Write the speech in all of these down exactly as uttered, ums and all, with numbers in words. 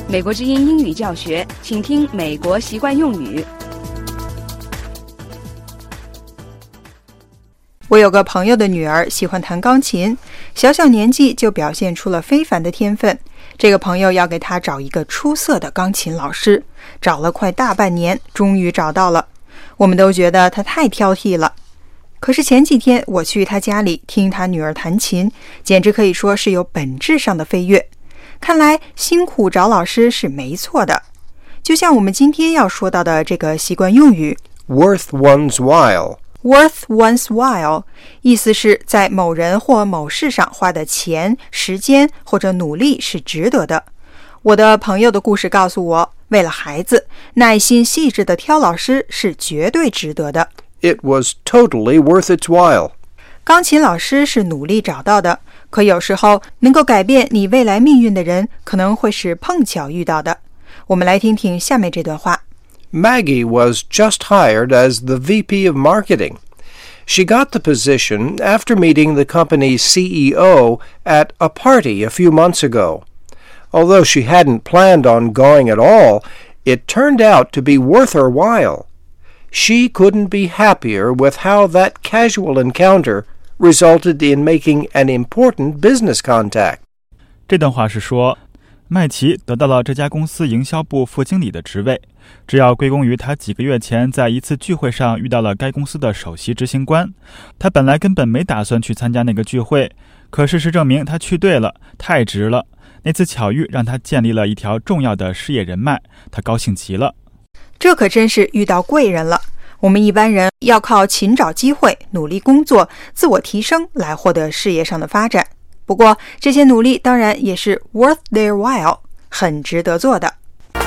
美国之音英语教学，请听美国习惯用语。 我有个朋友的女儿喜欢弹钢琴，小小年纪就表现出了非凡的天分。这个朋友要给她找一个出色的钢琴老师，找了快大半年，终于找到了。我们都觉得她太挑剔了。可是前几天我去她家里听她女儿弹琴，简直可以说是有本质上的飞跃。看来辛苦找老师是没错的。就像我们今天要说到的这个习惯用语 worth one's while。Worth one's while 意思是在某人或某事上花的钱、时间或者努力是值得的。我的朋友的故事告诉我，为了孩子，耐心细致的挑老师是绝对值得的。 It was totally worth its while。 钢琴老师是努力找到的，可有时候能够改变你未来命运的人，可能会是碰巧遇到的。我们来听听下面这段话。 Maggie was just hired as the V P of Marketing. She got the position after meeting the company's C E O at a party a few months ago. Although she hadn't planned on going at all, it turned out to be worth her while. She couldn't be happier with how that casual encounter resulted in making an important business contact. 这段话是说，麦琪得到了这家公司营销部副经理的职位，这要归功于他几个月前在一次聚会上遇到了该公司的首席执行官。他本来根本没打算去参加那个聚会，可事实证明他去对了，太值了。那次巧遇让他建立了一条重要的事业人脉，他高兴极了。 这可真是遇到贵人了。我们一般人要靠勤找机会、努力工作、自我提升来获得事业上的发展。不过这些努力当然也是 worth their while， 很值得做的。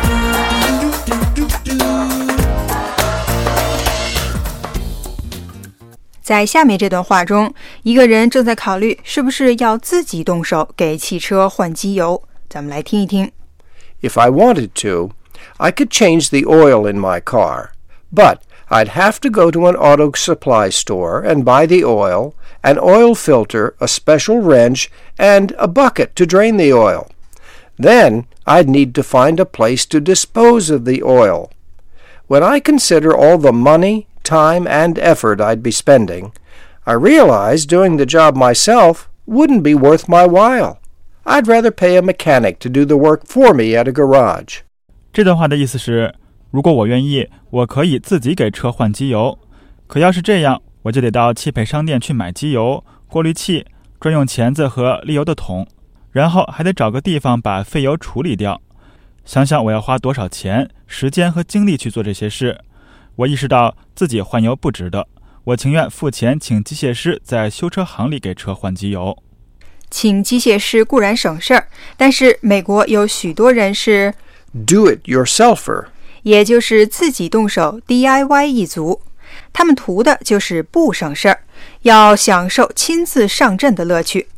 在下面这段话中，一个人正在考虑是不是要自己动手给汽车换机油。咱们来听一听。 If I wanted to, I could change the oil in my car, but I'd have to go to an auto supply store and buy the oil, an oil filter, a special wrench, and a bucket to drain the oil. Then I'd need to find a place to dispose of the oil. When I consider all the money, time, and effort I'd be spending, I realize doing the job myself wouldn't be worth my while. I'd rather pay a mechanic to do the work for me at a garage. 这段话的意思是，如果我愿意，我可以自己给车换机油。可要是这样，我就得到汽配商店去买机油、过滤器、专用钳子和沥油的桶，然后还得找个地方把废油处理掉。想想我要花多少钱、时间和精力去做这些事，我意识到自己换油不值得，我情愿付钱请机械师在修车行里给车换机油。 请机械师固然省事儿，但是美国有许多人是 Do it yourselfer， 也就是自己动手 D I Y 一族。他们图的就是不省事儿，要享受亲自上阵的乐趣。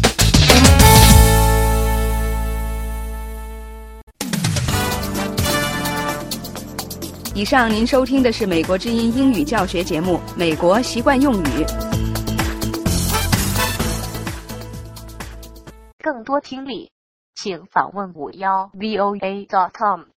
以上您收听的是美国之音英语教学节目《美国习惯用语》。 更多听力，请访问五幺 V O A dot com。